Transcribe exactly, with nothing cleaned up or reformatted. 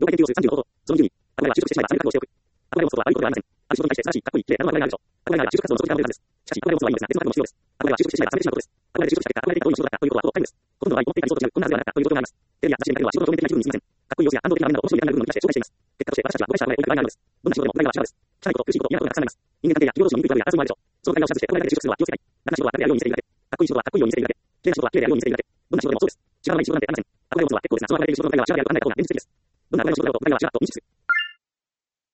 研究をするさんじゅうの方法。そのにじゅうに、憧れは就職してしまえば参加活動をしておく。憧れを持つことは悪いことではありません。ある仕事に対して素晴らしい、かっこいい、綺麗なものが憧れがあるでしょう。憧れがあれば就職活動の長時間を取れるはずです。しかし、憧れを持つのはいいのですが、別の覚悟も必要です。憧れは就職してしまえば参加してしまうことです。憧れで就職した結果、憧れていたどういう仕事だったということは後のタイムです。ほとんどの場合、思っていた理想と違う、こんなはずではなかったという状況があります。テレビや雑誌で見かけるのは仕事の表面的な一部に過ぎません。かっこいい様子や感動的な面など面白いデザインの部分を生かして紹介しています。結果として私たちは誤解した憧れを追いかけられないのです。どんな仕事でも憧れは違うのです。汚いこと、苦しいこと、嫌なことがたくさんあります。人間関係や企業同士の醜いトラブルや争いもあるでしょう。その考えを示唆して憧れだけで就職するのは気をつけたい。楽な仕事は楽であるように見せているだけ。かっこいい仕事はかっこいいように見せているだけ。綺麗な仕事は綺麗であるように見せているだけ。どんな仕事でもそうです。違わない仕事なんてありません。憧れを持つのは結構ですが、その憧れでいる仕事の憧れは違うであると考えた方が現実的です。どんな憧れの仕事だろうと憧れは違うと認識する。